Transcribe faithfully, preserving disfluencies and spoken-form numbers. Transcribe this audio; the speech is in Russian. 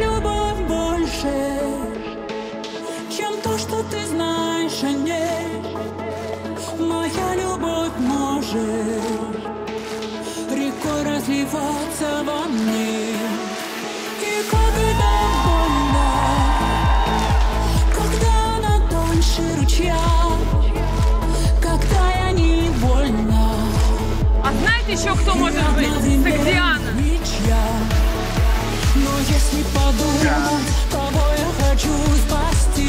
любовь больше, чем то, что ты знаешь о ней. Моя любовь может рекой разливаться во мне. И когда больно, когда она тоньше ручья, когда я не больна. А знаете еще кто может быть? Согдиана. Но если подумать, кого я хочу спасти,